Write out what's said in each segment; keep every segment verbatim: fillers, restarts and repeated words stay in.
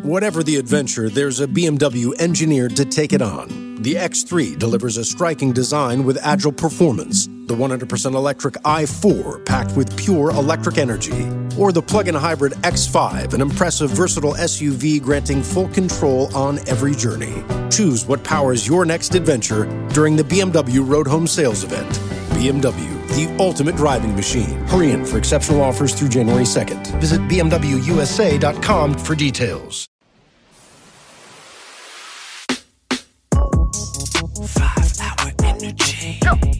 Whatever the adventure, there's a B M W engineered to take it on. The X three delivers a striking design with agile performance. The one hundred percent electric i four, packed with pure electric energy. Or the plug-in hybrid X five, an impressive, versatile S U V granting full control on every journey. Choose what powers your next adventure during the B M W Road Home Sales Event. B M W, the ultimate driving machine. Hurry in for exceptional offers through January second. Visit b m w u s a dot com for details. Five-hour energy.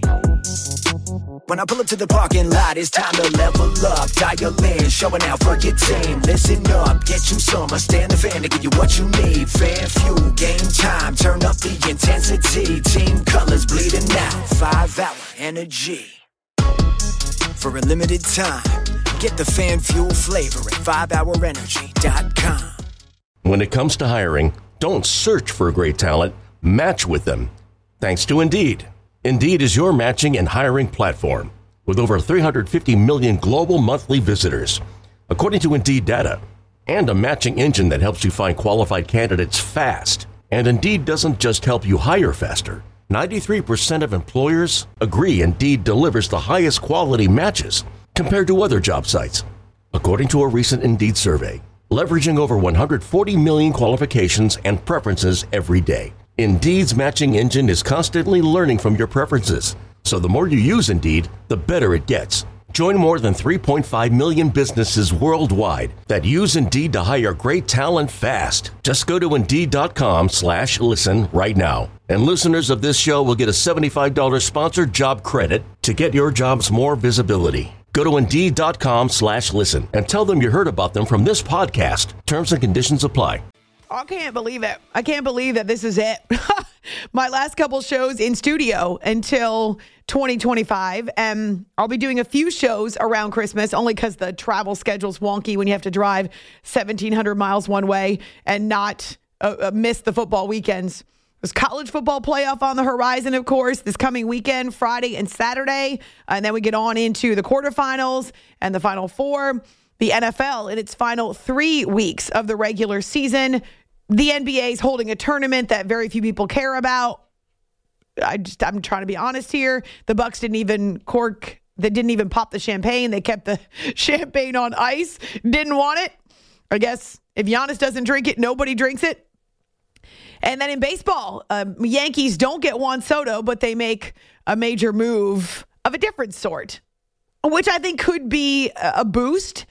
When I pull up to the parking lot, it's time to level up. Dial in, showing out for your team. Listen up, get you some. I stand the fan to give you what you need. Fan fuel, game time. Turn up the intensity. Team colors bleeding out. Five-hour energy. For a limited time, get the fan fuel flavor at five hour energy dot com. When it comes to hiring, don't search for great talent. Match with them. Thanks to Indeed. Indeed is your matching and hiring platform with over three hundred fifty million global monthly visitors, according to Indeed data, and a matching engine that helps you find qualified candidates fast. And Indeed doesn't just help you hire faster. ninety-three percent of employers agree Indeed delivers the highest quality matches compared to other job sites, according to a recent Indeed survey, leveraging over one hundred forty million qualifications and preferences every day. Indeed's matching engine is constantly learning from your preferences, so the more you use Indeed, the better it gets. Join more than three point five million businesses worldwide that use Indeed to hire great talent fast. Just go to Indeed.com slash listen right now. And listeners of this show will get a seventy-five dollars sponsored job credit to get your jobs more visibility. Go to Indeed.com slash listen and tell them you heard about them from this podcast. Terms and conditions apply. I can't believe it. I can't believe that this is it. My last couple shows in studio until twenty twenty-five. And I'll be doing a few shows around Christmas only because the travel schedule's wonky when you have to drive seventeen hundred miles one way and not uh, uh, miss the football weekends. There's college football playoff on the horizon, of course, this coming weekend, Friday and Saturday. And then we get on into the quarterfinals and the Final Four. The N F L in its final three weeks of the regular season. The N B A is holding a tournament that very few people care about. I just, I'm trying to be honest here. The Bucks didn't even cork, they didn't even pop the champagne. They kept the champagne on ice. Didn't want it. I guess if Giannis doesn't drink it, nobody drinks it. And then in baseball, um, Yankees don't get Juan Soto, but they make a major move of a different sort, which I think could be a boost.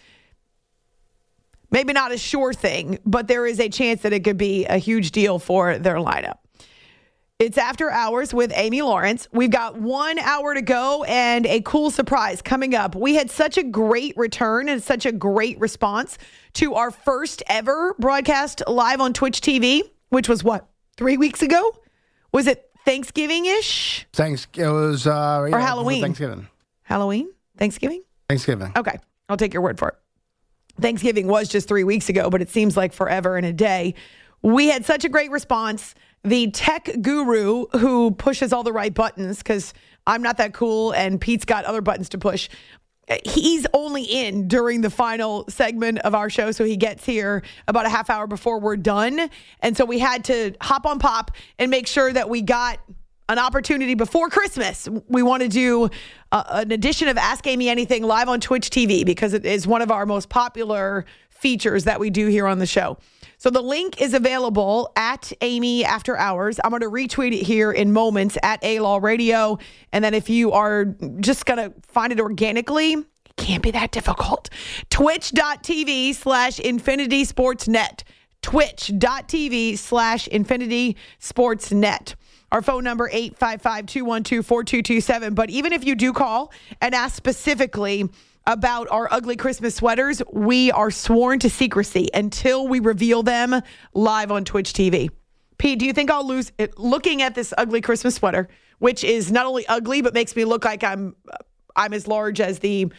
Maybe not a sure thing, but there is a chance that it could be a huge deal for their lineup. It's After Hours with Amy Lawrence. We've got one hour to go and a cool surprise coming up. We had such a great return and such a great response to our first ever broadcast live on Twitch T V, which was what, three weeks ago? Was it Thanksgiving-ish? Thanks. It was uh, yeah, or Halloween. Thanksgiving. Halloween? Thanksgiving? Thanksgiving. Okay, I'll take your word for it. Thanksgiving was just three weeks ago, but it seems like forever and a day. We had such a great response. The tech guru who pushes all the right buttons, because I'm not that cool and Pete's got other buttons to push, he's only in during the final segment of our show, so he gets here about a half hour before we're done. And so we had to hop on pop and make sure that we got an opportunity before Christmas. We want to do uh, an edition of Ask Amy Anything live on Twitch T V because it is one of our most popular features that we do here on the show. So the link is available at Amy After Hours. I'm going to retweet it here in moments at A-Law Radio. And then if you are just going to find it organically, it can't be that difficult. Twitch.tv slash Infinity Sports Net. Twitch.tv slash Infinity Sports Net. Our phone number, eight five five, two one two, four two two seven. But even if you do call and ask specifically about our ugly Christmas sweaters, we are sworn to secrecy until we reveal them live on Twitch T V. Pete, do you think I'll lose it looking at this ugly Christmas sweater, which is not only ugly, but makes me look like I'm I'm as large as the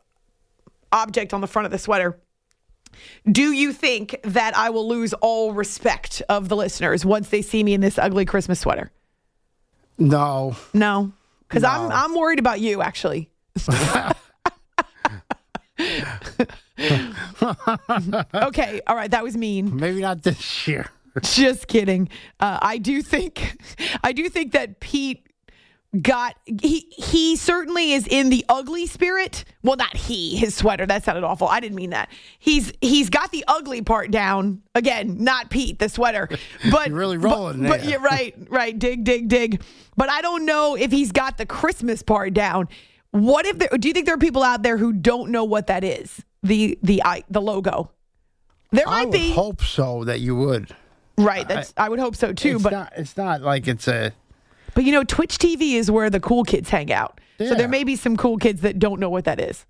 object on the front of the sweater? Do you think that I will lose all respect of the listeners once they see me in this ugly Christmas sweater? No. No? Because no. I'm I'm worried about you, actually. Okay, all right, that was mean. Maybe not this year. Just kidding. Uh, I do think, I do think that Pete got he he certainly is in the ugly spirit. Well, not he, his sweater. That sounded awful. I didn't mean that. He's he's got the ugly part down. Again, not Pete, the sweater. But You're really rolling but, but there. yeah, right, right. Dig, dig, dig. But I don't know if he's got the Christmas part down. What if there, do you think there are people out there who don't know what that is? The the I, the logo. There I might would be. hope so that you would. Right. That's I, I would hope so too. It's But not, it's not like it's a. but you know, Twitch T V is where the cool kids hang out. So Yeah. there may be some cool kids that don't know what that is.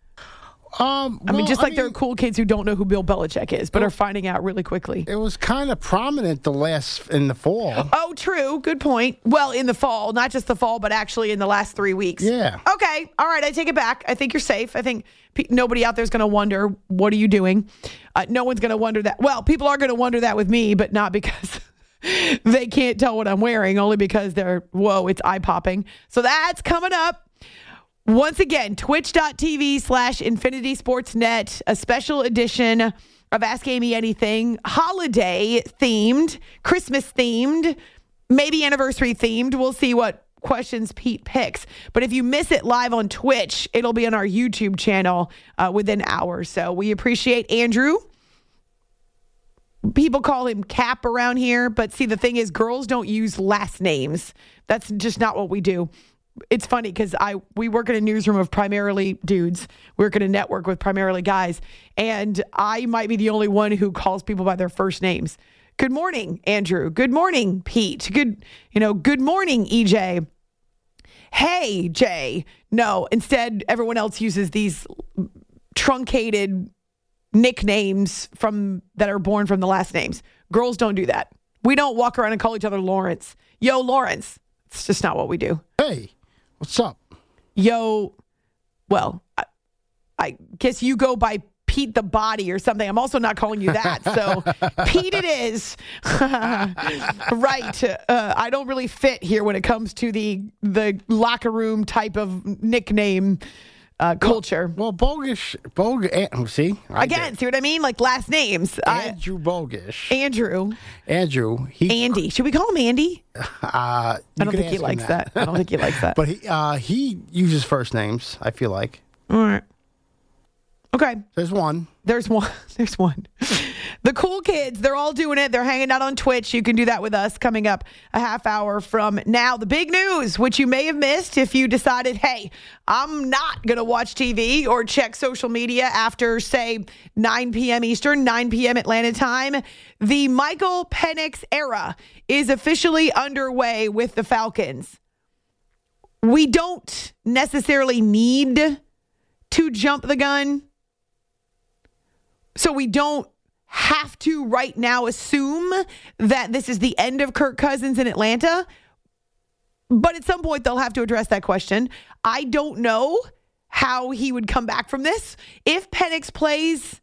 Um, I mean, well, just like there are mean, cool kids who don't know who Bill Belichick is, but are finding out really quickly. It was kind of prominent the last in the fall. Oh, true. Good point. Well, in the fall, not just the fall, but actually in the last three weeks. Yeah. Okay. All right. I take it back. I think you're safe. I think pe- nobody out there is going to wonder, what are you doing? Uh, no one's going to wonder that. Well, people are going to wonder that with me, but not because they can't tell what I'm wearing, only because they're, whoa, it's eye popping. So that's coming up. Once again, twitch.tv slash Infinity Sports Net, a special edition of Ask Amy Anything, holiday themed, Christmas themed, maybe anniversary themed. We'll see what questions Pete picks. But if you miss it live on Twitch, it'll be on our YouTube channel uh, within hours. So we appreciate Andrew. People call him Cap around here, but see, the thing is, girls don't use last names. That's just not what we do. It's funny because I we work in a newsroom of primarily dudes. We work in a network with primarily guys, and I might be the only one who calls people by their first names. Good morning, Andrew. Good morning, Pete. Good, you know, good morning, E J. Hey, Jay. No, instead, everyone else uses these truncated nicknames from that are born from the last names. Girls don't do that. We don't walk around and call each other Lawrence. Yo, Lawrence. It's just not what we do. Hey, what's up? Yo, well, I, I guess you go by Pete the Body or something. I'm also not calling you that. So Pete it is. Right. Uh, I don't really fit here when it comes to the the locker room type of nickname uh, culture. Well, Bogish, Bogish, see? I Again, did. see what I mean? Like last names. Andrew Bogish. I, Andrew. Andrew. He, Andy. Should we call him Andy? Uh, I don't think he likes that. that. I don't think he likes that. But he uh, he uses first names, I feel like. All right. Okay. There's one. There's one. There's one. The cool kids, they're all doing it. They're hanging out on Twitch. You can do that with us coming up a half hour from now. The big news, which you may have missed if you decided, hey, I'm not going to watch T V or check social media after, say, nine p.m. Eastern, nine p.m. Atlanta time. The Michael Penix era is officially underway with the Falcons. We don't necessarily need to jump the gun. So we don't have to right now assume that this is the end of Kirk Cousins in Atlanta. But at some point, they'll have to address that question. I don't know how he would come back from this. If Penix plays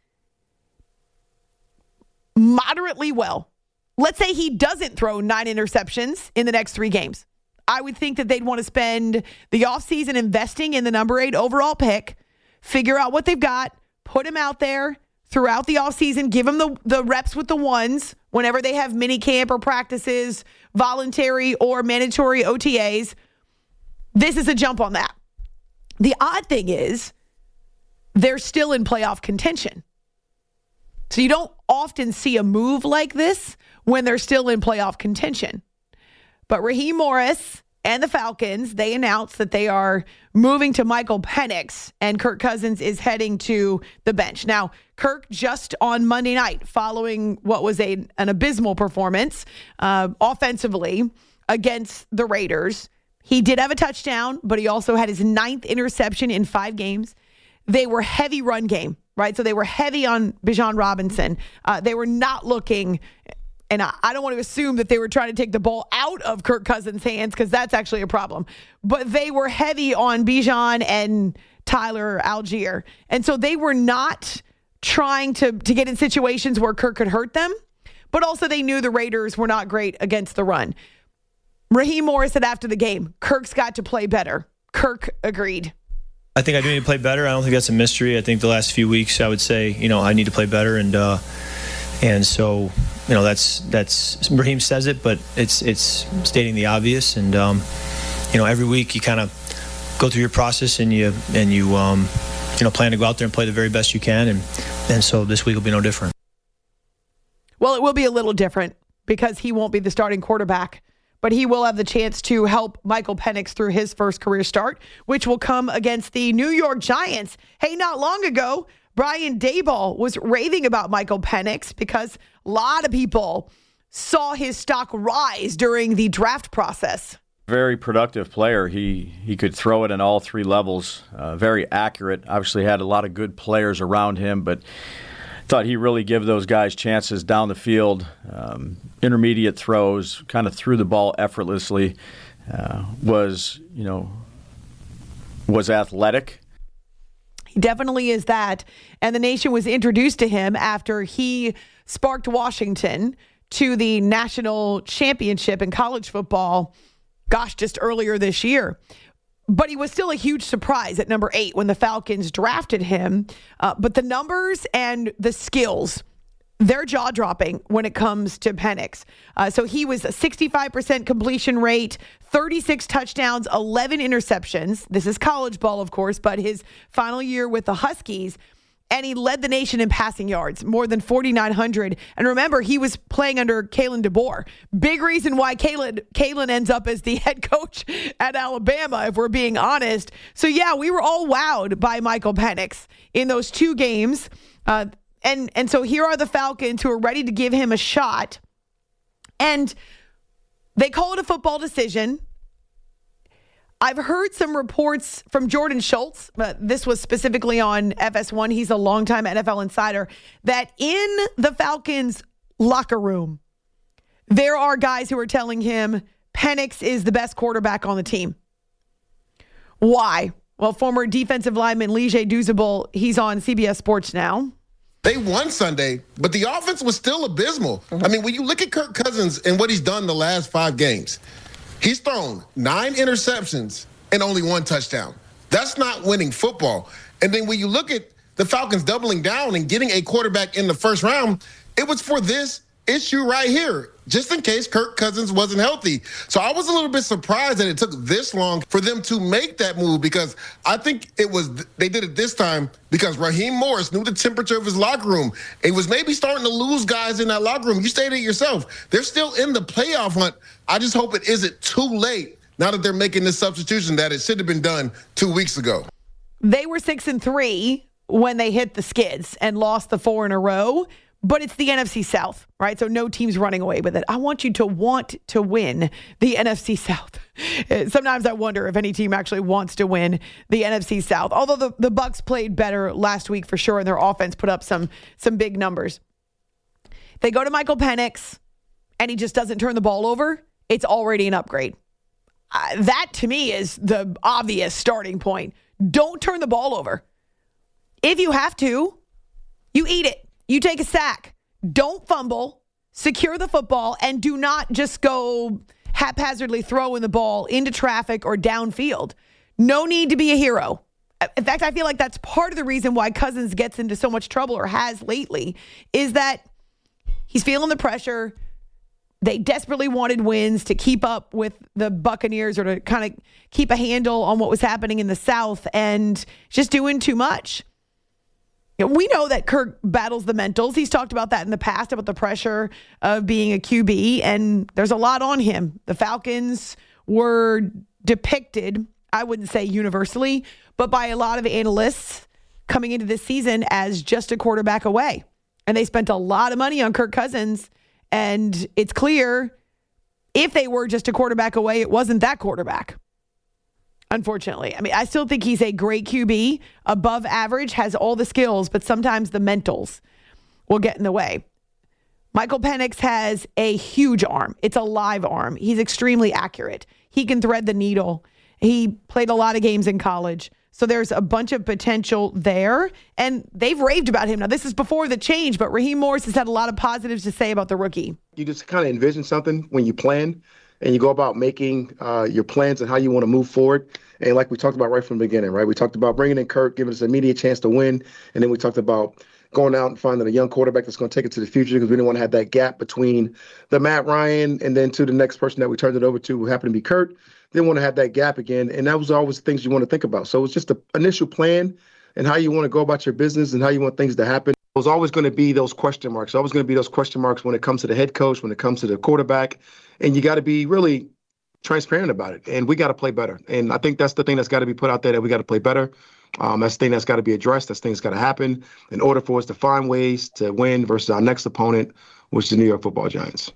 moderately well, let's say he doesn't throw nine interceptions in the next three games, I would think that they'd want to spend the offseason investing in the number eight overall pick, figure out what they've got, put him out there throughout the offseason, give them the, the reps with the ones whenever they have mini camp or practices, voluntary or mandatory O T As. This is a jump on that. The odd thing is they're still in playoff contention. So you don't often see a move like this when they're still in playoff contention. But Raheem Morris and the Falcons, they announced that they are moving to Michael Penix, and Kirk Cousins is heading to the bench. Now, Kirk just on Monday night, following what was a an abysmal performance uh, offensively against the Raiders, he did have a touchdown, but he also had his ninth interception in five games. They were heavy run game, right? So they were heavy on Bijan Robinson. Uh, they were not looking... And I don't want to assume that they were trying to take the ball out of Kirk Cousins' hands because that's actually a problem. But they were heavy on Bijan and Tyler Algier. And so they were not trying to, to get in situations where Kirk could hurt them. But also they knew the Raiders were not great against the run. Raheem Morris said after the game, Kirk's got to play better. Kirk agreed. I think I do need to play better. I don't think that's a mystery. I think the last few weeks, I would say, you know, I need to play better, and uh, and so, you know, that's that's Raheem says it, but it's it's stating the obvious. And um, you know, every week you kind of go through your process, and you and you um, you know, plan to go out there and play the very best you can, and and so this week will be no different. Well, it will be a little different because he won't be the starting quarterback, but he will have the chance to help Michael Penix through his first career start, which will come against the New York Giants. Hey, not long ago, Brian Daboll was raving about Michael Penix because a lot of people saw his stock rise during the draft process. Very productive player. He he could throw it in all three levels. Uh, very accurate. Obviously had a lot of good players around him, but thought he really gave those guys chances down the field. Um, intermediate throws, kind of threw the ball effortlessly. Uh, was, you know, was athletic. He definitely is that. And the nation was introduced to him after he sparked Washington to the national championship in college football, gosh, just earlier this year. But he was still a huge surprise at number eight when the Falcons drafted him. Uh, but the numbers and the skills, they're jaw-dropping when it comes to Penix. Uh, so he was a sixty-five percent completion rate, thirty-six touchdowns, eleven interceptions. This is college ball, of course, but his final year with the Huskies. And he led the nation in passing yards, more than forty-nine hundred. And remember, he was playing under Kalen DeBoer. Big reason why Kalen, Kalen ends up as the head coach at Alabama, if we're being honest. So, yeah, we were all wowed by Michael Penix in those two games. Uh, and, and so here are the Falcons who are ready to give him a shot. And they call it a football decision. I've heard some reports from Jordan Schultz, but this was specifically on F S one. He's a longtime N F L insider, that in the Falcons locker room, there are guys who are telling him Penix is the best quarterback on the team. Why? Well, former defensive lineman Lige Douzable, he's on C B S Sports now. They won Sunday, but the offense was still abysmal. I mean, when you look at Kirk Cousins and what he's done the last five games, he's thrown nine interceptions and only one touchdown. That's not winning football. And then when you look at the Falcons doubling down and getting a quarterback in the first round, it was for this issue right here, just in case Kirk Cousins wasn't healthy. So I was a little bit surprised that it took this long for them to make that move, because I think it was they did it this time because Raheem Morris knew the temperature of his locker room. He was maybe starting to lose guys in that locker room. You stated it yourself. They're still in the playoff hunt. I just hope it isn't too late now that they're making this substitution that it should have been done two weeks ago. They were six and three when they hit the skids and lost the four in a row. But it's the N F C South, right? So no team's running away with it. I want you to want to win the N F C South. Sometimes I wonder if any team actually wants to win the N F C South. Although the, the Bucs played better last week for sure, and their offense put up some some big numbers. They go to Michael Penix, and he just doesn't turn the ball over. It's already an upgrade. Uh, that, to me, is the obvious starting point. Don't turn the ball over. If you have to, you eat it. You take a sack. Don't fumble. Secure the football, and do not just go haphazardly throwing the ball into traffic or downfield. No need to be a hero. In fact, I feel like that's part of the reason why Cousins gets into so much trouble, or has lately, is that he's feeling the pressure. They desperately wanted wins to keep up with the Buccaneers, or to kind of keep a handle on what was happening in the South, and just doing too much. We know that Kirk battles the mentals. He's talked about that in the past, about the pressure of being a Q B, and there's a lot on him. The Falcons were depicted, I wouldn't say universally, but by a lot of analysts coming into this season as just a quarterback away. And they spent a lot of money on Kirk Cousins, and it's clear if they were just a quarterback away, it wasn't that quarterback. Unfortunately. I mean, I still think he's a great Q B, above average, has all the skills, but sometimes the mentals will get in the way. Michael Penix has a huge arm. It's a live arm. He's extremely accurate. He can thread the needle. He played a lot of games in college. So there's a bunch of potential there, and they've raved about him. Now, this is before the change, but Raheem Morris has had a lot of positives to say about the rookie. You just kind of envision something when you plan. and you go about making uh, your plans and how you want to move forward. And like we talked about right from the beginning, right? We talked about bringing in Kirk, giving us an immediate chance to win. And then we talked about going out and finding a young quarterback that's going to take it to the future, because we didn't want to have that gap between the Matt Ryan and then to the next person that we turned it over to, who happened to be Kurt. Didn't want to have that gap again. And that was always things you want to think about. So it was just the initial plan and how you want to go about your business and how you want things to happen. There's always going to be those question marks. There's always going to be those question marks when it comes to the head coach, when it comes to the quarterback. And you got to be really transparent about it. And we got to play better. And I think that's the thing that's got to be put out there, that we got to play better. Um, that's the thing that's got to be addressed. That's the thing that's got to happen in order for us to find ways to win versus our next opponent, which is the New York Football Giants.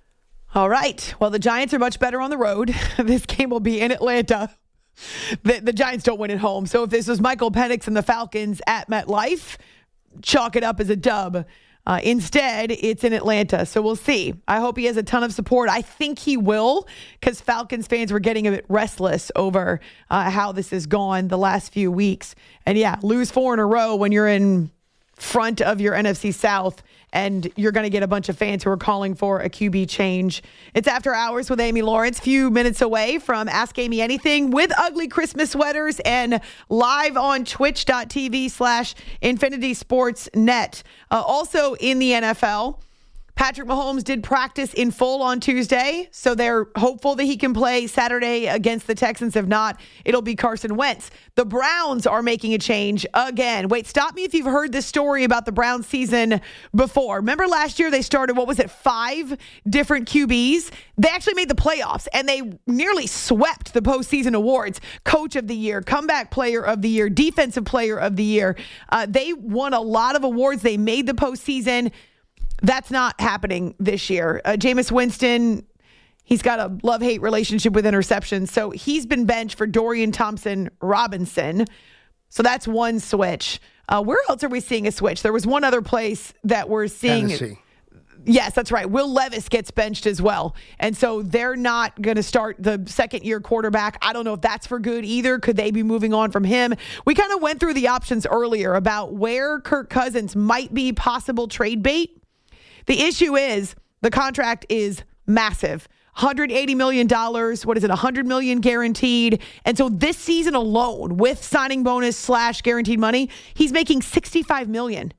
All right. Well, the Giants are much better on the road. This game will be in Atlanta. The, the Giants don't win at home. So if this was Michael Penix and the Falcons at MetLife, chalk it up as a dub. Uh, instead, it's in Atlanta. So we'll see. I hope he has a ton of support. I think he will, because Falcons fans were getting a bit restless over uh, how this has gone the last few weeks. And yeah, lose four in a row when you're in front of your N F C South, and you're going to get a bunch of fans who are calling for a Q B change. It's After Hours with Amy Lawrence, few minutes away from Ask Amy Anything, with ugly Christmas sweaters and live on twitch.tv slash Infinity Sports Net. Uh, also in the N F L, Patrick Mahomes did practice in full on Tuesday, so they're hopeful that he can play Saturday against the Texans. If not, it'll be Carson Wentz. The Browns are making a change again. Wait, stop me if you've heard this story about the Browns season before. Remember last year they started, what was it, five different Q Bs? They actually made the playoffs, and they nearly swept the postseason awards. Coach of the Year, Comeback Player of the Year, Defensive Player of the Year. Uh, they won a lot of awards. They made the postseason. That's not happening this year. Uh, Jameis Winston, he's got a love-hate relationship with interceptions. So he's been benched for Dorian Thompson-Robinson. So that's one switch. Uh, where else are we seeing a switch? There was one other place that we're seeing. Tennessee. Yes, that's right. Will Levis gets benched as well. And so they're not going to start the second-year quarterback. I don't know if that's for good either. Could they be moving on from him? We kind of went through the options earlier about where Kirk Cousins might be possible trade bait. The issue is the contract is massive. one hundred eighty million dollars. What is it? one hundred million dollars guaranteed. And so this season alone, with signing bonus slash guaranteed money, he's making sixty-five million dollars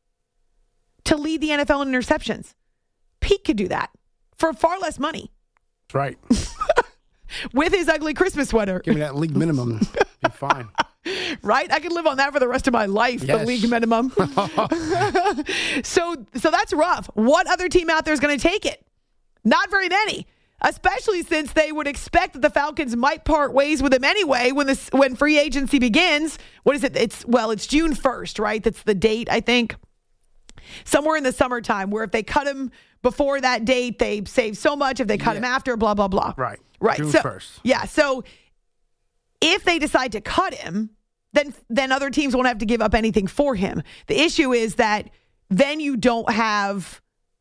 to lead the N F L in interceptions. Pete could do that for far less money. That's right. With his ugly Christmas sweater. Give me that league minimum. Be fine. Right? I could live on that for the rest of my life, yes. The league minimum. so so that's rough. What other team out there is going to take it? Not very many, especially since they would expect that the Falcons might part ways with him anyway when this when free agency begins. What is it? It's well, it's June first, right? That's the date, I think. Somewhere in the summertime, where if they cut him before that date, they save so much. If they cut yeah. him after, blah, blah, blah. Right. Right. June so, first. Yeah. So if they decide to cut him, then then other teams won't have to give up anything for him. The issue is that then you don't have,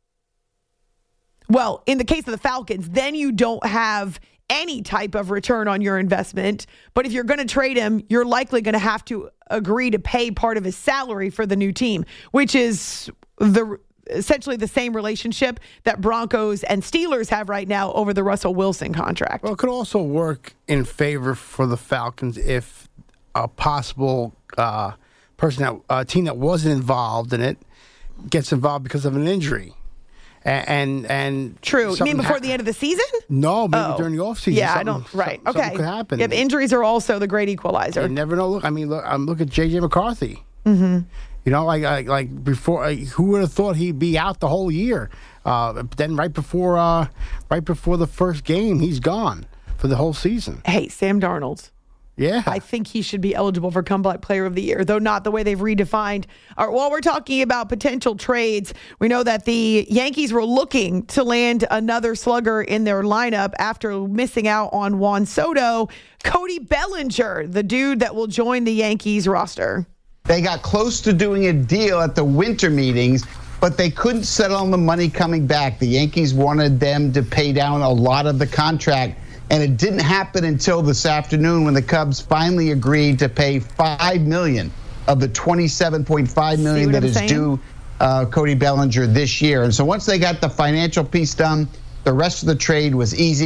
well, in the case of the Falcons, then you don't have any type of return on your investment. But if you're going to trade him, you're likely going to have to agree to pay part of his salary for the new team, which is the essentially the same relationship that Broncos and Steelers have right now over the Russell Wilson contract. Well, it could also work in favor for the Falcons if a possible uh, person, that uh, team that wasn't involved in it gets involved because of an injury. And and, and true. You mean before ha- the end of the season? No, maybe oh. during the offseason. Yeah, I don't. Right. Something, okay. Something could happen. If injuries are also the great equalizer. You never know. Look, I mean, look. I'm looking at J J McCarthy. Mm-hmm. You know, like like, like before, like, who would have thought he'd be out the whole year? Uh, then right before, uh, right before the first game, he's gone for the whole season. Hey, Sam Darnold. Yeah. I think he should be eligible for Comeback Player of the Year, though not the way they've redefined. All right, while we're talking about potential trades, we know that the Yankees were looking to land another slugger in their lineup after missing out on Juan Soto. Cody Bellinger, the dude that will join the Yankees roster. They got close to doing a deal at the winter meetings, but they couldn't settle on the money coming back. The Yankees wanted them to pay down a lot of the contract. And it didn't happen until this afternoon when the Cubs finally agreed to pay five million dollars of the twenty-seven point five million dollars that is saying? due uh, Cody Bellinger this year. And so once they got the financial piece done, the rest of the trade was easy.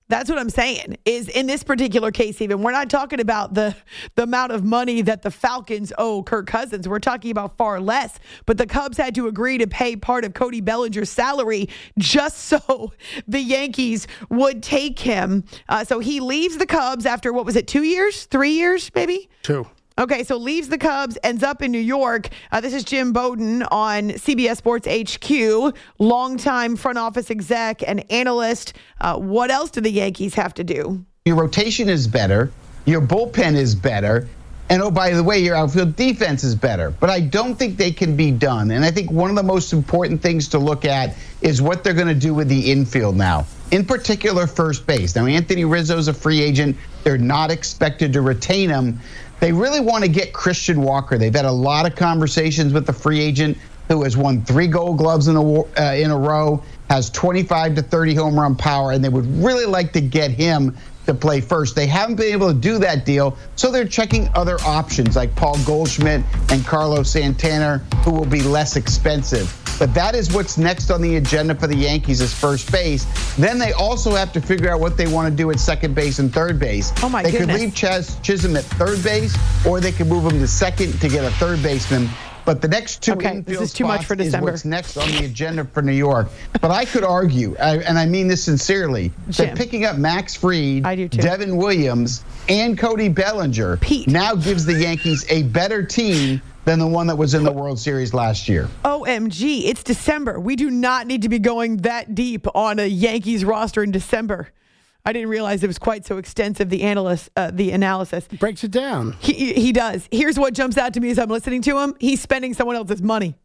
That's what I'm saying, is in this particular case, even, we're not talking about the, the amount of money that the Falcons owe Kirk Cousins. We're talking about far less. But the Cubs had to agree to pay part of Cody Bellinger's salary just so the Yankees would take him. Uh, so he leaves the Cubs after, what was it, two years? Three years, maybe? Two. Okay, so leaves the Cubs, ends up in New York. Uh, this is Jim Bowden on C B S Sports H Q, longtime front office exec and analyst. Uh, what else do the Yankees have to do? Your rotation is better. Your bullpen is better. And oh, by the way, your outfield defense is better. But I don't think they can be done. And I think one of the most important things to look at is what they're going to do with the infield now. In particular, first base. Now, Anthony Rizzo's a free agent. They're not expected to retain him. They really want to get Christian Walker. They've had a lot of conversations with the free agent who has won three Gold Gloves in a, uh, in a row, has twenty-five to thirty home run power, and they would really like to get him to play first. They haven't been able to do that deal, so they're checking other options like Paul Goldschmidt and Carlos Santana, who will be less expensive. But that is what's next on the agenda for the Yankees is first base. Then they also have to figure out what they want to do at second base and third base. Oh my they goodness. could leave Chaz Chisholm at third base, or they could move him to second to get a third baseman. But the next two okay, infield this is too much for spots is December. what's next on the agenda for New York. But I could argue, I, and I mean this sincerely, Jim. that picking up Max Fried, I do too. Devin Williams, and Cody Bellinger Pete. now gives the Yankees a better team than the one that was in the World Series last year. O M G, it's December. We do not need to be going that deep on a Yankees roster in December. I didn't realize it was quite so extensive, the analyst, uh, the analysis. Breaks it down. He, he does. Here's what jumps out to me as I'm listening to him. He's spending someone else's money.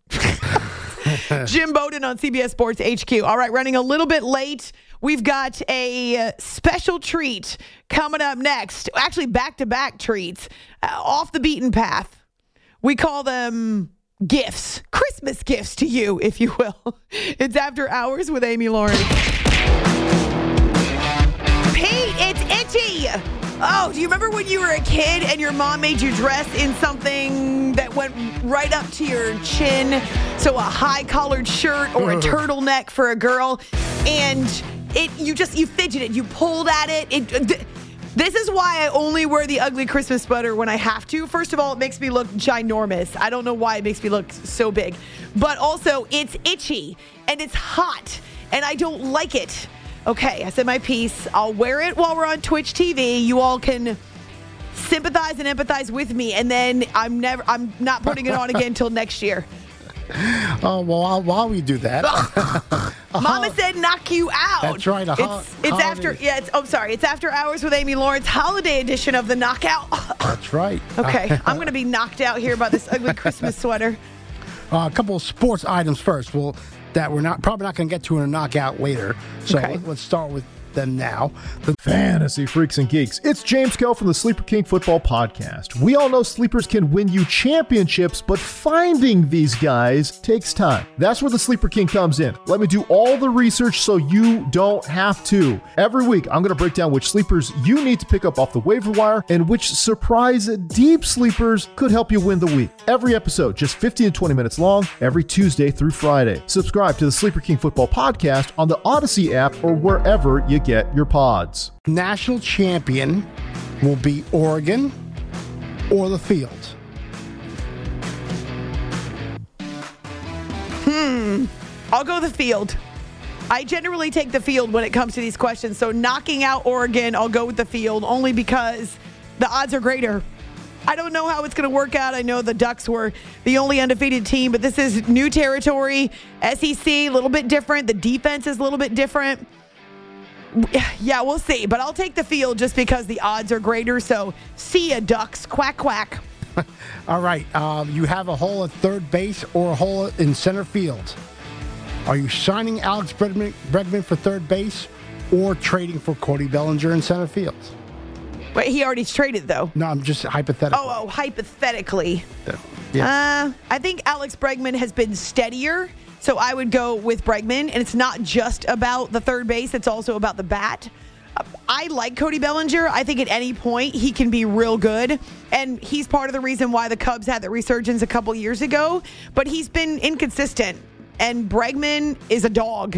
Jim Bowden on C B S Sports H Q. All right, running a little bit late. We've got a uh, special treat coming up next. Actually, back-to-back treats. Uh, off the beaten path. We call them gifts. Christmas gifts to you, if you will. It's After Hours with Amy Lawrence. Pete, it's itchy. Oh, do you remember when you were a kid and your mom made you dress in something that went right up to your chin? So a high-collared shirt or a turtleneck for a girl, and it you just you fidgeted, you pulled at it. It. Th- This is why I only wear the ugly Christmas sweater when I have to. First of all, it makes me look ginormous. I don't know why it makes me look so big. But also, it's itchy and it's hot and I don't like it. Okay, I said my piece. I'll wear it while we're on Twitch T V. You all can sympathize and empathize with me, and then I'm never I'm not putting it on again until next year. Oh, well, while, while we do that. Mama said knock you out. That's right. A ho- it's it's holiday. after, yeah, it's, oh, sorry. It's After Hours with Amy Lawrence, holiday edition of the Knockout. That's right. Okay, I'm going to be knocked out here by this ugly Christmas sweater. Uh, a couple of sports items first. Well, that we're not probably not going to get to in a knockout later. So Okay. let, let's start with them now. The Fantasy freaks and geeks. It's James Kell from the Sleeper King Football Podcast. We all know sleepers can win you championships, but finding these guys takes time. That's where the Sleeper King comes in. Let me do all the research so you don't have to. Every week, I'm going to break down which sleepers you need to pick up off the waiver wire and which surprise deep sleepers could help you win the week. Every episode, just fifteen to twenty minutes long, every Tuesday through Friday. Subscribe to the Sleeper King Football Podcast on the Odyssey app or wherever you get your pods. national champion will be Oregon or the field. Hmm. I'll go the field. I generally take the field when it comes to these questions. So knocking out Oregon, I'll go with the field only because the odds are greater. I don't know how it's going to work out. I know the Ducks were the only undefeated team, but this is new territory. S E C, a little bit different. The defense is a little bit different. Yeah, we'll see. But I'll take the field just because the odds are greater. So see ya, Ducks. Quack, quack. All right. Um, you have a hole at third base or a hole in center field. Are you signing Alex Bregman, Bregman for third base or trading for Cody Bellinger in center field? Wait, he already traded, though. No, I'm just hypothetical. Oh, oh, hypothetically. Yeah. Uh, I think Alex Bregman has been steadier. So I would go with Bregman, and it's not just about the third base. It's also about the bat. I like Cody Bellinger. I think at any point he can be real good, and he's part of the reason why the Cubs had the resurgence a couple years ago, but he's been inconsistent, and Bregman is a dog.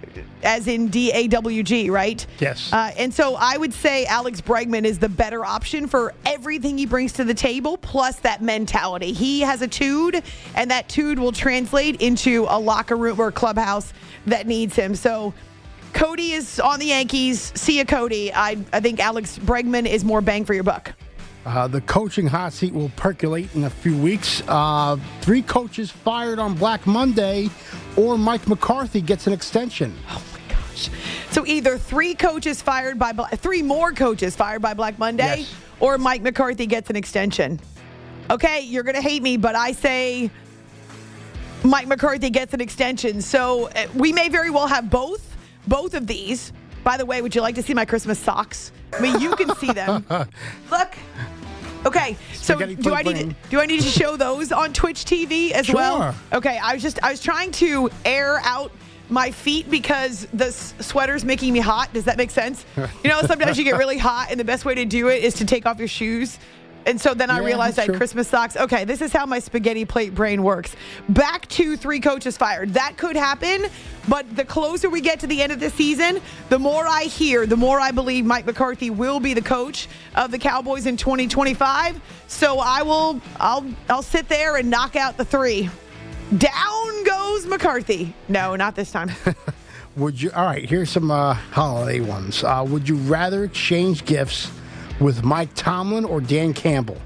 as in D A W G, right? Yes. Uh, and so I would say Alex Bregman is the better option for everything he brings to the table, plus that mentality. He has a tude, and that tude will translate into a locker room or clubhouse that needs him. So Cody is on the Yankees. See ya, Cody. I, I think Alex Bregman is more bang for your buck. Uh, the coaching hot seat will percolate in a few weeks. Uh, three coaches fired on Black Monday, or Mike McCarthy gets an extension. Oh my gosh! So either three coaches fired by Bla- three more coaches fired by Black Monday, Yes. or Mike McCarthy gets an extension. Okay, you're gonna hate me, but I say Mike McCarthy gets an extension. So uh, we may very well have both both of these. By the way, would you like to see my Christmas socks? I mean, you can see them. Look. Okay, so Spaghetti do I need to, bling. do I need to show those on Twitch T V as Sure. well? Okay, I was just I was trying to air out my feet because the s- sweater's making me hot. Does that make sense? You know, sometimes you get really hot, and the best way to do it is to take off your shoes. And so then I Yeah, realized I had sure. Christmas socks. Okay, this is how my spaghetti plate brain works. Back to three coaches fired. That could happen, but the closer we get to the end of the season, the more I hear, the more I believe Mike McCarthy will be the coach of the Cowboys in twenty twenty-five. So I will, I'll, I'll sit there and knock out the three. Down goes McCarthy. No, not this time. Would you? All right, here's some uh, holiday ones. Uh, would you rather exchange gifts with Mike Tomlin or Dan Campbell?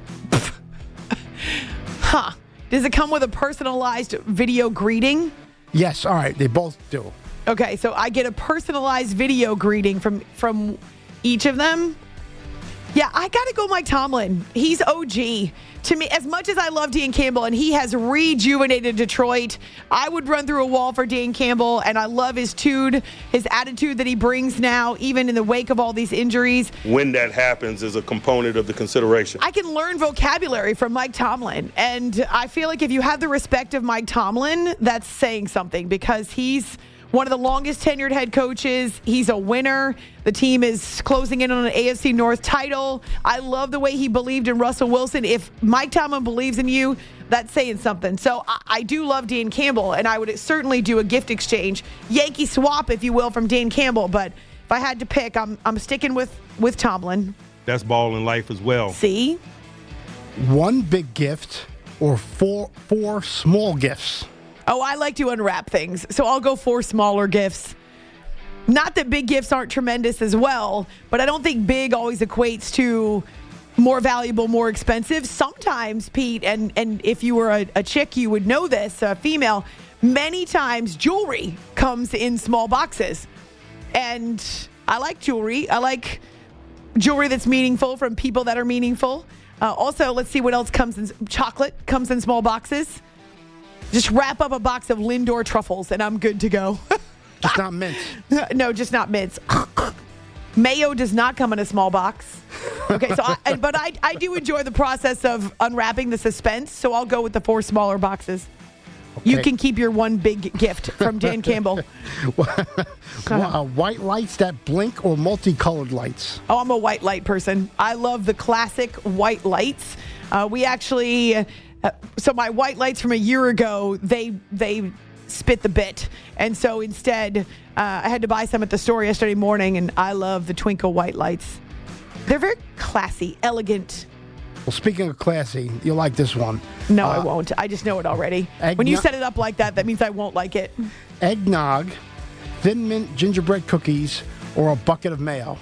Huh. Does it come with a personalized video greeting? Yes, all right, they both do. Okay, so I get a personalized video greeting from from each of them. Yeah, I got to go Mike Tomlin. He's O G. To me, as much as I love Dan Campbell and he has rejuvenated Detroit, I would run through a wall for Dan Campbell, and I love his tude, his attitude that he brings now, even in the wake of all these injuries. When that happens is a component of the consideration. I can learn vocabulary from Mike Tomlin, and I feel like if you have the respect of Mike Tomlin, that's saying something because he's one of the longest tenured head coaches. He's a winner. The team is closing in on an A F C North title. I love the way he believed in Russell Wilson. If Mike Tomlin believes in you, that's saying something. So I, I do love Dan Campbell, and I would certainly do a gift exchange, Yankee swap, if you will, from Dan Campbell. But if I had to pick, I'm I'm sticking with, with Tomlin. That's ball in life as well. See? One big gift or four four small gifts? Oh, I like to unwrap things, so I'll go for smaller gifts. Not that big gifts aren't tremendous as well, but I don't think big always equates to more valuable, more expensive. Sometimes, Pete, and, and if you were a, a chick, you would know this, a female, many times jewelry comes in small boxes. And I like jewelry. I like jewelry that's meaningful from people that are meaningful. Uh, also, let's see what else comes in. Chocolate comes in small boxes. Just wrap up a box of Lindor truffles, and I'm good to go. Just not mint. No, just not mints. Mayo does not come in a small box. Okay, so I, but I, I do enjoy the process of unwrapping the suspense, so I'll go with the four smaller boxes. Okay. You can keep your one big gift from Dan Campbell. uh, white lights that blink or multicolored lights? Oh, I'm a white light person. I love the classic white lights. Uh, we actually... Uh, so my white lights from a year ago, they they spit the bit. And so instead, uh, I had to buy some at the store yesterday morning, and I love the twinkle white lights. They're very classy, elegant. Well, speaking of classy, you'll like this one. No, uh, I won't. I just know it already. Eggnog- when you set it up like that, that means I won't like it. Eggnog, Thin Mint gingerbread cookies, or a bucket of mayo.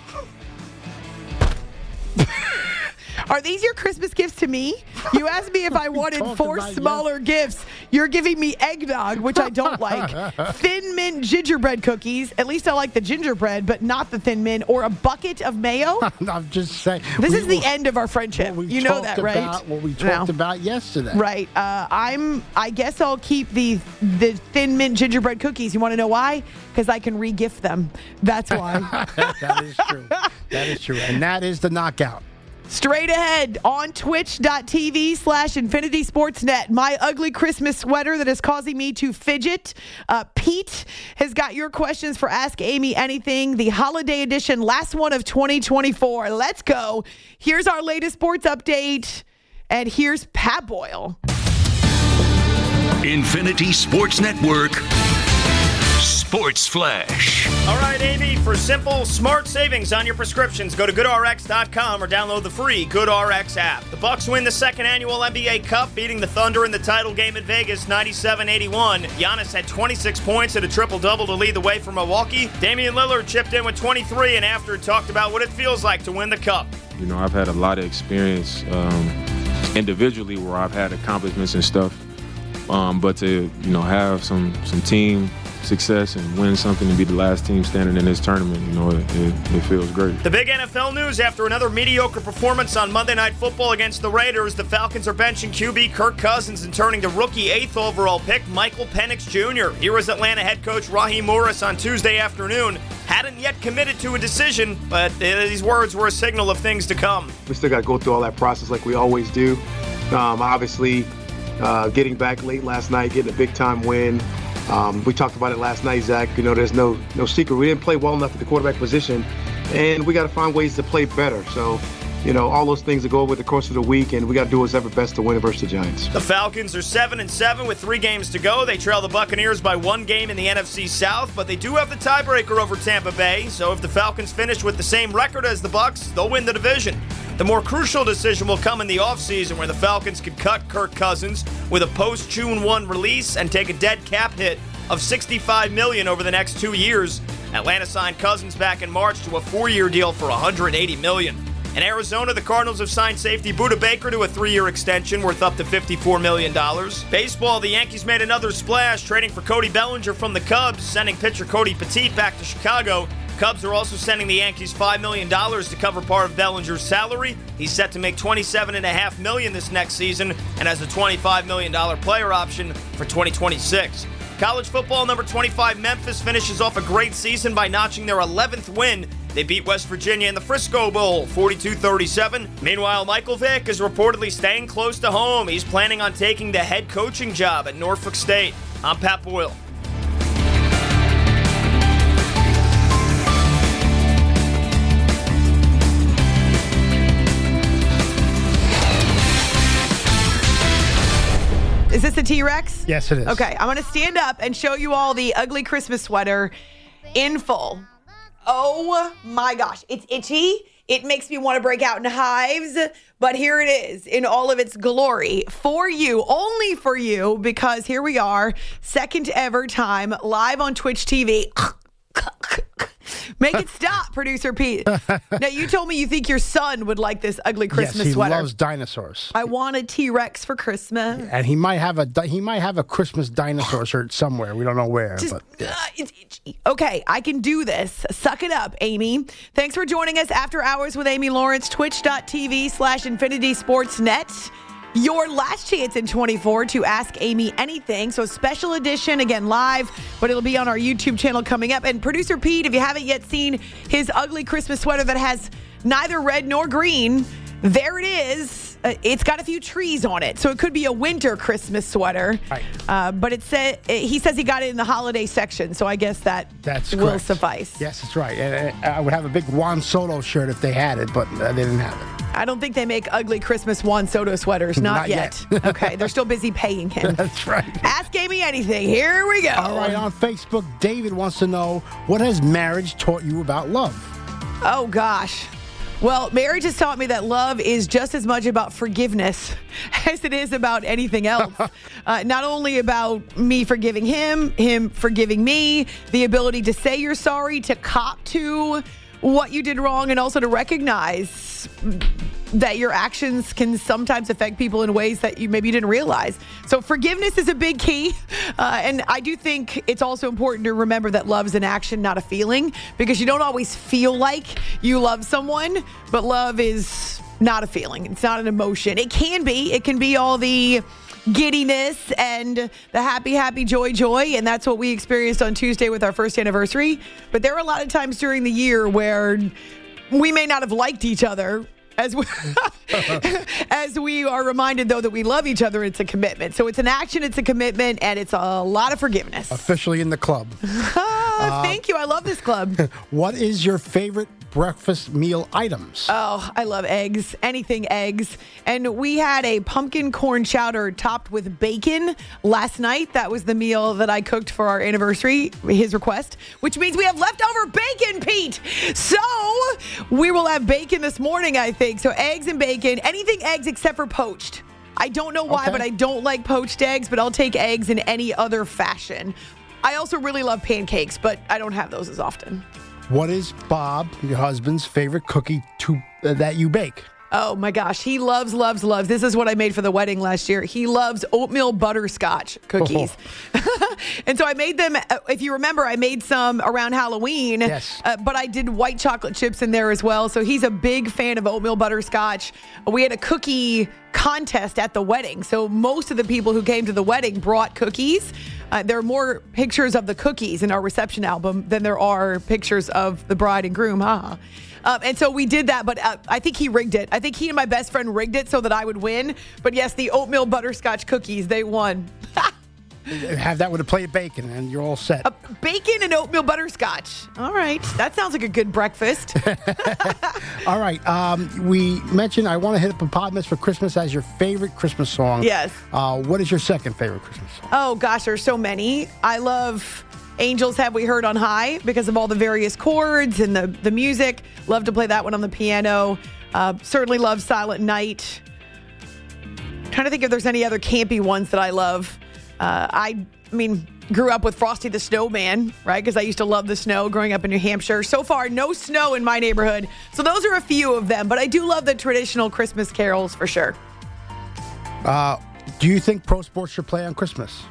Are these your Christmas gifts to me? You asked me if I wanted four smaller yes. gifts. You're giving me eggnog, which I don't like. Thin Mint gingerbread cookies. At least I like the gingerbread, but not the Thin Mint. Or a bucket of mayo. I'm just saying. This is the end of our friendship. You know that, right? About, what we talked no. about yesterday. Right. Uh, I'm. I guess I'll keep the the Thin Mint gingerbread cookies. You want to know why? Because I can re-gift them. That's why. That is true. That is true. And that is the knockout. Straight ahead on twitch.tv slash Infinity Sportsnet. My ugly Christmas sweater that is causing me to fidget. Uh, Pete has got your questions for Ask Amy Anything, the holiday edition, last one of twenty twenty-four. Let's go. Here's our latest sports update. And here's Pat Boyle. Infinity Sports Network. Sports Flash. All right, Amy, for simple, smart savings on your prescriptions, go to good R X dot com or download the free GoodRx app. The Bucks win the second annual N B A Cup, beating the Thunder in the title game in Vegas, ninety-seven eighty-one. Giannis had twenty-six points and a triple-double to lead the way for Milwaukee. Damian Lillard chipped in with twenty-three and after talked about what it feels like to win the Cup. You know, I've had a lot of experience um, individually where I've had accomplishments and stuff, um, but to, you know, have some, some team success and win something and be the last team standing in this tournament, you know, it, it, it feels great. The big N F L news after another mediocre performance on Monday Night Football against the Raiders. The Falcons are benching Q B Kirk Cousins and turning to rookie eighth overall pick Michael Penix Junior Here was Atlanta head coach Raheem Morris on Tuesday afternoon. Hadn't yet committed to a decision, but these words were a signal of things to come. We still got to go through all that process like we always do. Um, obviously, uh, getting back late last night, getting a big-time win. Um, we talked about it last night, Zach. You know, there's no no secret. We didn't play well enough at the quarterback position, and we got to find ways to play better. So, you know, all those things that go over the course of the week, and we got to do what's ever best to win it versus the Giants. The Falcons are seven and seven with three games to go. They trail the Buccaneers by one game in the N F C South, but they do have the tiebreaker over Tampa Bay. So if the Falcons finish with the same record as the Bucs, they'll win the division. The more crucial decision will come in the offseason where the Falcons could cut Kirk Cousins with a post-June first release and take a dead cap hit of sixty-five million dollars over the next two years. Atlanta signed Cousins back in March to a four-year deal for one hundred eighty million dollars. In Arizona, the Cardinals have signed safety Budda Baker to a three-year extension worth up to fifty-four million dollars. Baseball, the Yankees made another splash, trading for Cody Bellinger from the Cubs, sending pitcher Cody Petit back to Chicago. Cubs are also sending the Yankees five million dollars to cover part of Bellinger's salary. He's set to make twenty-seven point five million dollars this next season and has a twenty-five million dollars player option for twenty twenty-six. College football, number twenty-five Memphis finishes off a great season by notching their eleventh win. They beat West Virginia in the Frisco Bowl, forty-two thirty-seven. Meanwhile, Michael Vick is reportedly staying close to home. He's planning on taking the head coaching job at Norfolk State. I'm Pat Boyle. Is this a T-Rex? Yes, it is. Okay, I'm going to stand up and show you all the ugly Christmas sweater in full. Oh my gosh, it's itchy. It makes me want to break out in hives, but here it is in all of its glory for you, only for you, because here we are, second ever time live on Twitch T V. Make it stop, Producer Pete. Now, you told me you think your son would like this ugly Christmas yes, he sweater. He loves dinosaurs. I want a T-Rex for Christmas. And he might have a he might have a Christmas dinosaur shirt somewhere. We don't know where. Just, but yeah. uh, it's itchy. Okay, I can do this. Suck it up, Amy. Thanks for joining us After Hours with Amy Lawrence, twitch.tv slash Infinity Sports Net. Your last chance in twenty-four to ask Amy anything. So special edition, again, live, but it'll be on our YouTube channel coming up. And Producer Pete, if you haven't yet seen his ugly Christmas sweater that has neither red nor green, there it is. Uh, it's got a few trees on it, so it could be a winter Christmas sweater. Right. Uh, but it said he says he got it in the holiday section, so I guess that That's will correct. suffice. Yes, that's right. And I would have a big Juan Soto shirt if they had it, but uh, they didn't have it. I don't think they make ugly Christmas Juan Soto sweaters. Not, Not yet. yet. Okay, they're still busy paying him. That's right. Ask Amy anything. Here we go. All right, on Facebook, David wants to know, what has marriage taught you about love? Oh, gosh. Well, marriage has taught me that love is just as much about forgiveness as it is about anything else. uh, not only about me forgiving him, him forgiving me, the ability to say you're sorry, to cop to what you did wrong, and also to recognize that your actions can sometimes affect people in ways that you maybe didn't realize. So forgiveness is a big key. Uh, and I do think it's also important to remember that love is an action, not a feeling, because you don't always feel like you love someone, but love is not a feeling. It's not an emotion. It can be. It can be all the giddiness and the happy, happy, joy, joy. And that's what we experienced on Tuesday with our first anniversary. But there are a lot of times during the year where we may not have liked each other. As we, as we are reminded, though, that we love each other, it's a commitment. So it's an action, it's a commitment, and it's a lot of forgiveness. Officially in the club. uh, Thank you. I love this club. What is your favorite breakfast meal items? Oh, I love eggs. Anything eggs. And we had a pumpkin corn chowder topped with bacon last night. That was the meal that I cooked for our anniversary, his request, which means we have leftover bacon, Pete. So we will have bacon this morning, I think. So eggs and bacon, anything eggs except for poached. I don't know why, Okay. but I don't like poached eggs, but I'll take eggs in any other fashion. I also really love pancakes, but I don't have those as often. What is Bob, your husband's favorite cookie to uh, that you bake? Oh my gosh, he loves, loves, loves. This is what I made for the wedding last year. He loves oatmeal butterscotch cookies. Oh. And so I made them, if you remember, I made some around Halloween. Yes. Uh, but I did white chocolate chips in there as well. So he's a big fan of oatmeal butterscotch. We had a cookie contest at the wedding. So most of the people who came to the wedding brought cookies. Uh, there are more pictures of the cookies in our reception album than there are pictures of the bride and groom. Huh? Um, and so we did that, but uh, I think he rigged it. I think he and my best friend rigged it so that I would win. But yes, the oatmeal butterscotch cookies, they won. Have that with a plate of bacon, and you're all set. Uh, bacon and oatmeal butterscotch. All right. That sounds like a good breakfast. All right. Um, we mentioned I Want to Hit Up a Pod for Christmas as your favorite Christmas song. Yes. Uh, what is your second favorite Christmas song? Oh, gosh, there's so many. I love Angels Have We Heard on High because of all the various chords and the, the music. Love to play that one on the piano. Uh, certainly love Silent Night. Trying to think if there's any other campy ones that I love. Uh, I, I mean, grew up with Frosty the Snowman, right? Because I used to love the snow growing up in New Hampshire. So far, no snow in my neighborhood. So those are a few of them. But I do love the traditional Christmas carols for sure. Uh, do you think pro sports should play on Christmas?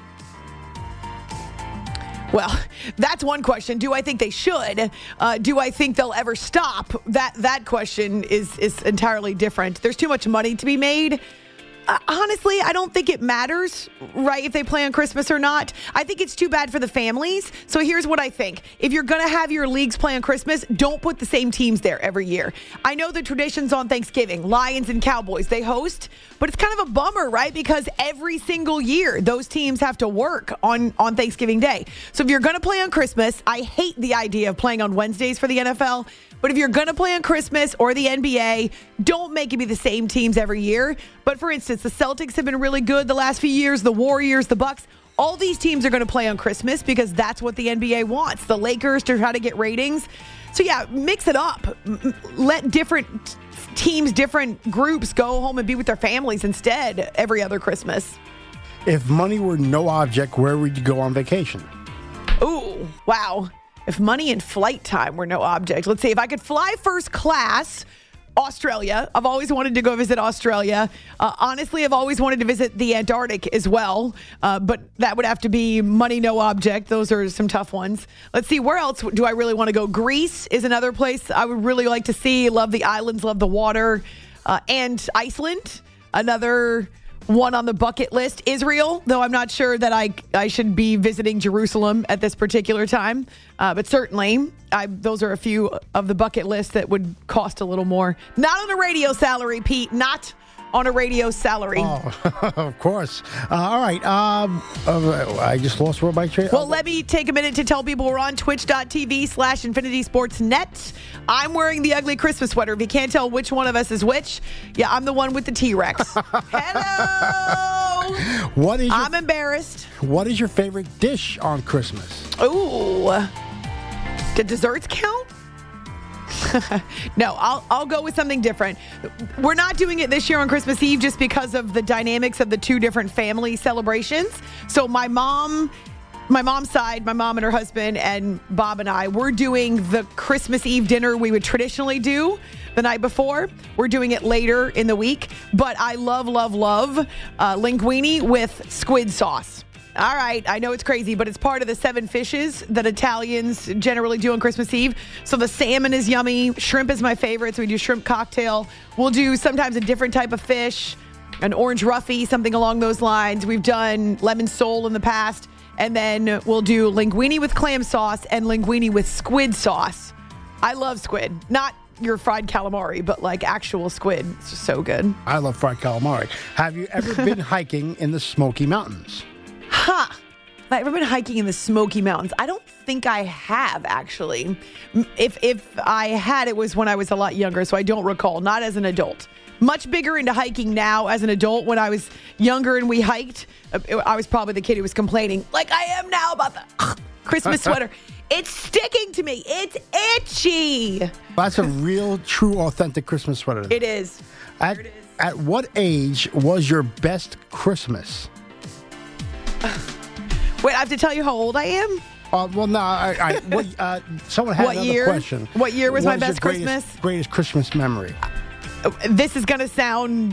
Well, that's one question. Do I think they should? Uh, do I think they'll ever stop? That that question is is entirely different. There's too much money to be made. Uh, honestly, I don't think it matters, right, if they play on Christmas or not. I think it's too bad for the families. So here's what I think. If you're going to have your leagues play on Christmas, don't put the same teams there every year. I know the traditions on Thanksgiving, Lions and Cowboys, they host, but it's kind of a bummer, right? Because every single year, those teams have to work on, on Thanksgiving Day. So if you're going to play on Christmas, I hate the idea of playing on Wednesdays for the N F L. But if you're going to play on Christmas or the N B A, don't make it be the same teams every year. But for instance, the Celtics have been really good the last few years, the Warriors, the Bucks. All these teams are going to play on Christmas because that's what the N B A wants. The Lakers to try to get ratings. So yeah, mix it up. Let different teams, different groups go home and be with their families instead every other Christmas. If money were no object, where would you go on vacation? Ooh, wow. If money and flight time were no object. Let's see. If I could fly first class, Australia. I've always wanted to go visit Australia. Uh, honestly, I've always wanted to visit the Antarctic as well. Uh, but that would have to be money, no object. Those are some tough ones. Let's see. Where else do I really want to go? Greece is another place I would really like to see. Love the islands, love the water. Uh, and Iceland, another one on the bucket list. Israel, though I'm not sure that I I should be visiting Jerusalem at this particular time. Uh, but certainly, I, those are a few of the bucket list that would cost a little more. Not on a radio salary, Pete. Not on a radio salary. Oh, of course. Uh, all right. Um, uh, I just lost where my train. Well, let me take a minute to tell people we're on twitch.tv slash Infinity Sports Net. I'm wearing the ugly Christmas sweater. If you can't tell which one of us is which, yeah, I'm the one with the T-Rex. Hello. What is your, I'm embarrassed. What is your favorite dish on Christmas? Ooh. Do desserts count? No, I'll I'll go with something different. We're not doing it this year on Christmas Eve just because of the dynamics of the two different family celebrations. So my mom, my mom's side, my mom and her husband and Bob and I, we're doing the Christmas Eve dinner we would traditionally do the night before. We're doing it later in the week. But I love, love, love uh, linguine with squid sauce. All right, I know it's crazy, but it's part of the seven fishes that Italians generally do on Christmas Eve. So the salmon is yummy. Shrimp is my favorite, so we do shrimp cocktail. We'll do sometimes a different type of fish, an orange roughy, something along those lines. We've done lemon sole in the past, and then we'll do linguine with clam sauce and linguine with squid sauce. I love squid. Not your fried calamari, but like actual squid. It's just so good. I love fried calamari. Have you ever been hiking in the Smoky Mountains? Ha! Huh. Have I ever been hiking in the Smoky Mountains? I don't think I have, actually. If if I had, it was when I was a lot younger, so I don't recall. Not as an adult. Much bigger into hiking now as an adult. When I was younger and we hiked, I was probably the kid who was complaining, like I am now, about the Christmas sweater. It's sticking to me. It's itchy. That's a real, true, authentic Christmas sweater. It is. At, There it is. At what age was your best Christmas? Wait, I have to tell you how old I am? Uh, well, no, I, I, what, uh, someone had What another year? question. What year was What my is your best greatest, Christmas? Greatest Christmas memory. This is going to sound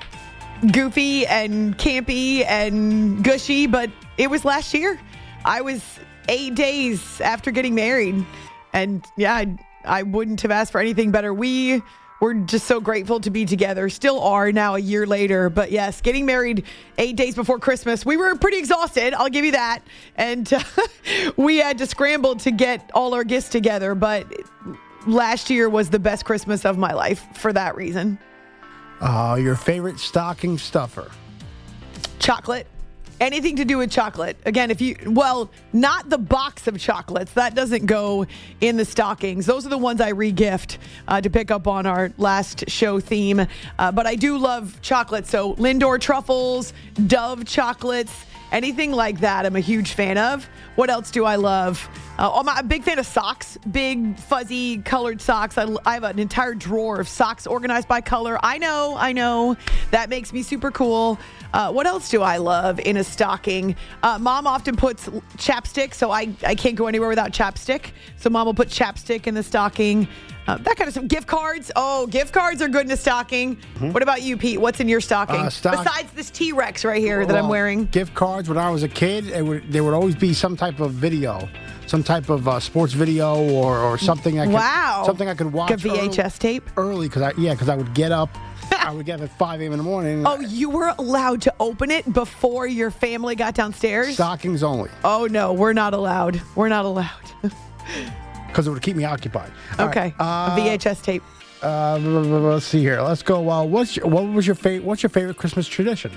goofy and campy and gushy, but it was last year. I was eight days after getting married. And yeah, I, I wouldn't have asked for anything better. We were just so grateful to be together. Still are now a year later. But yes, getting married eight days before Christmas, we were pretty exhausted. I'll give you that. And uh, we had to scramble to get all our gifts together. But last year was the best Christmas of my life for that reason. Uh, your favorite stocking stuffer? Chocolate. Anything to do with chocolate. Again, if you, well, not the box of chocolates. That doesn't go in the stockings. Those are the ones I re-gift uh, to pick up on our last show theme. Uh, but I do love chocolate. So Lindor truffles, Dove chocolates, anything like that I'm a huge fan of. What else do I love? Uh, I'm a big fan of socks. Big, fuzzy, colored socks. I, I have an entire drawer of socks organized by color. I know, I know. That makes me super cool. Uh, what else do I love in a stocking? Uh, Mom often puts chapstick, so I, I can't go anywhere without chapstick. So Mom will put chapstick in the stocking. Uh, that kind of stuff. Gift cards. Oh, gift cards are good in a stocking. Mm-hmm. What about you, Pete? What's in your stocking? Uh, stock- Besides this T-Rex right here well, that I'm wearing. Gift cards. When I was a kid, it would, there would always be some type of video. Some type of uh, sports video or, or something. I could, wow. Something I could watch. Like a V H S early, tape? Early, because I, yeah, because I would get up. I would get up at five a.m. in the morning. Oh, you were allowed to open it before your family got downstairs? Stockings only. Oh, no, we're not allowed. We're not allowed. Because it would keep me occupied. All okay, right. uh, a V H S tape. Uh, let's see here. Let's go. Uh, what's your, what was your favorite? What's your favorite Christmas tradition?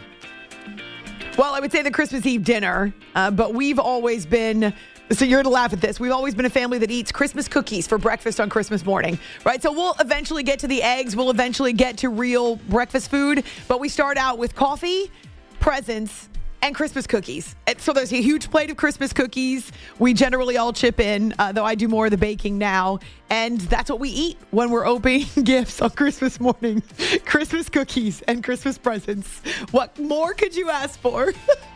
Well, I would say the Christmas Eve dinner, uh, but we've always been, so you're to laugh at this, we've always been a family that eats Christmas cookies for breakfast on Christmas morning, right? So we'll eventually get to the eggs, we'll eventually get to real breakfast food, but we start out with coffee, presents, and Christmas cookies. And so there's a huge plate of Christmas cookies. We generally all chip in, uh, though I do more of the baking now. And that's what we eat when we're opening gifts on Christmas morning. Christmas cookies and Christmas presents. What more could you ask for?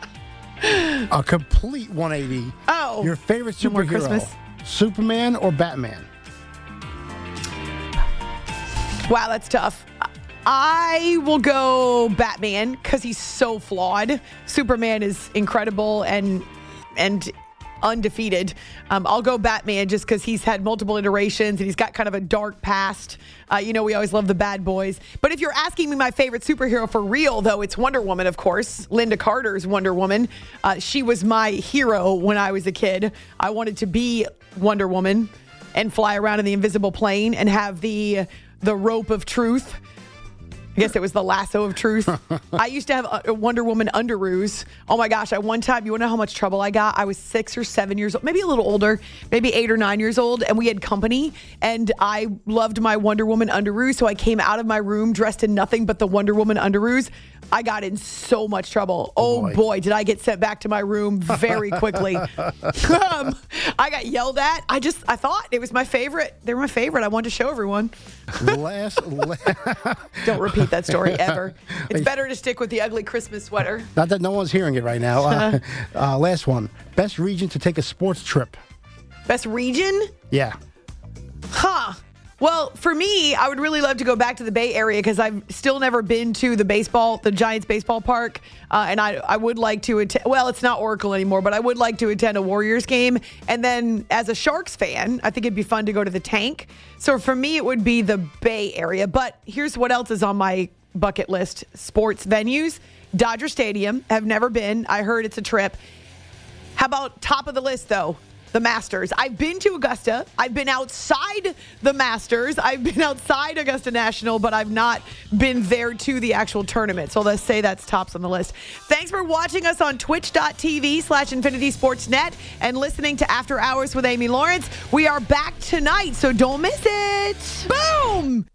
A complete one eighty. Oh. Your favorite No more superhero? Christmas. Superman or Batman? Wow, that's tough. I will go Batman because he's so flawed. Superman is incredible and and undefeated. Um, I'll go Batman just because he's had multiple iterations and he's got kind of a dark past. Uh, you know, we always love the bad boys. But if you're asking me my favorite superhero for real, though, it's Wonder Woman, of course. Linda Carter's Wonder Woman. Uh, she was my hero when I was a kid. I wanted to be Wonder Woman and fly around in the invisible plane and have the the rope of truth. I guess it was the lasso of truth. I used to have a Wonder Woman underoos. Oh my gosh, at one time, you want to know how much trouble I got? I was six or seven years old, maybe a little older, maybe eight or nine years old, and we had company, and I loved my Wonder Woman underoos, so I came out of my room dressed in nothing but the Wonder Woman underoos. I got in so much trouble. Oh, boy. boy, did I get sent back to my room very quickly. um, I got yelled at. I just, I thought it was my favorite. They were my favorite. I wanted to show everyone. Last, Don't repeat that story ever. It's better to stick with the ugly Christmas sweater. Not that no one's hearing it right now. Uh, uh, last one. Best region to take a sports trip? Best region? Yeah. Huh. Well, for me, I would really love to go back to the Bay Area because I've still never been to the baseball, the Giants baseball park. Uh, and I, I would like to attend, well, it's not Oracle anymore, but I would like to attend a Warriors game. And then as a Sharks fan, I think it'd be fun to go to the Tank. So for me, it would be the Bay Area. But here's what else is on my bucket list. Sports venues. Dodger Stadium. Have never been. I heard it's a trip. How about top of the list, though? the Masters. I've been to Augusta. I've been outside the Masters. I've been outside Augusta National, but I've not been there to the actual tournament. So let's say that's tops on the list. Thanks for watching us on twitch.tv slash Infinity Sports Net and listening to After Hours with Amy Lawrence. We are back tonight, so don't miss it. Boom!